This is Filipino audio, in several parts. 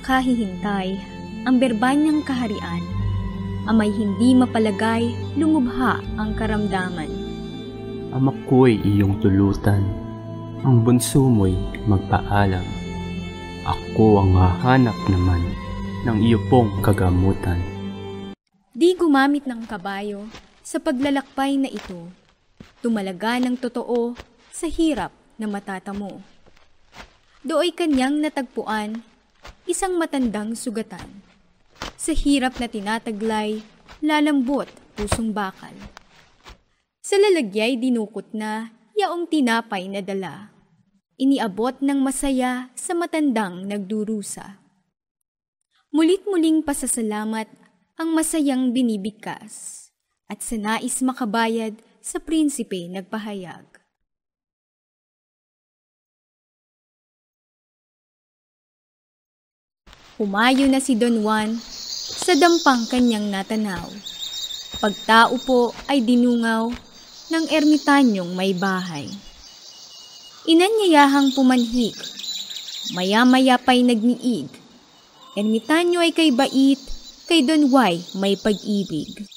nakahihintay ang berbanyang kaharian. Amay hindi mapalagay, lumubha ang karamdaman. Ama ko'y iyong tulutan, ang bunso mo'y magpaalam. Ako ang hahanap naman ng iyo pong kagamutan. Di gumamit ng kabayo sa paglalakbay na ito. Tumalaga ng totoo sa hirap na matatamo. Dooy kanyang natagpuan, isang matandang sugatan. Sa hirap na tinataglay, lalambot pusong bakal. Sa lalagyay dinukot na, yaong tinapay na dala. Iniabot ng masaya sa matandang nagdurusa. Mulit-muling pasasalamat ang masayang binibigkas, at sa nais makabayad sa prinsipe nagpahayag. Humayo na si Don Juan sa dampang kanyang natanaw. Pagtao po ay dinungaw ng ermitanyong may bahay. Inanyayahang pumanhik, maya-maya pa'y nagniig. Ermitanyo ay kay bait, kay Don Juan may pag-ibig.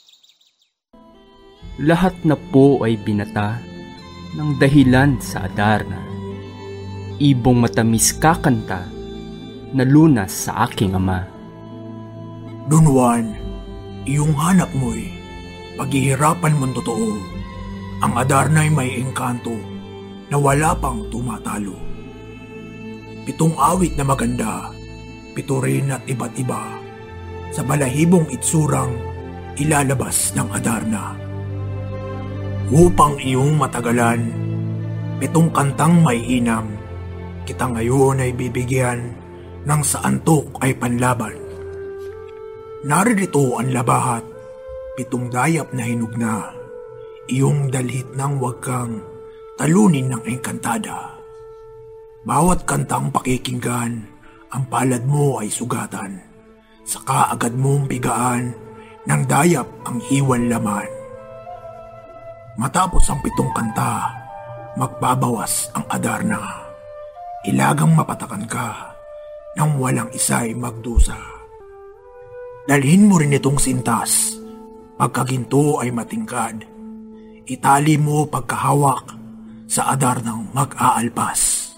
Lahat na po ay binata ng dahilan sa Adarna. Ibong matamis kakanta na lunas sa aking ama. Don Juan, iyong hanap mo'y paghihirapan mong totoo. Ang Adarna ay may engkanto na wala pang tumatalo. 7 awit na maganda, 7 rin at iba't iba, sa balahibong itsurang ilalabas ng Adarna. Upang iyong matagalan, 7 kantang may inam, kita ngayon ay bibigyan ng sa antok ay panlaban. Naririto ang labahat, 7 dayap na hinugna, iyong dalhit ng wag kang talunin ng engkantada. Bawat kantang pakikinggan, ang palad mo ay sugatan. Saka agad mong bigaan ng dayap ang iwan laman. Matapos ang 7 kanta, magbabawas ang Adarna. Ilagang mapatakan ka nang walang isa'y magdusa. Dalhin mo rin itong sintas, pagkaginto ay matingkad. Itali mo pagkahawak sa Adarnang mag-aalpas.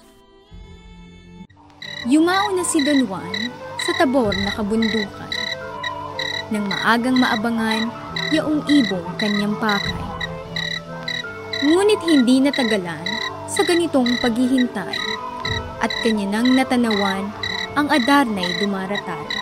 Yumao na si Don Juan sa tabor na kabundukan. Nang maagang maabangan, yaong ibong kanyang pakay. Ngunit hindi natagalan sa ganitong paghihintay, at kanya nang natanawan ang Adarna'y dumaratay.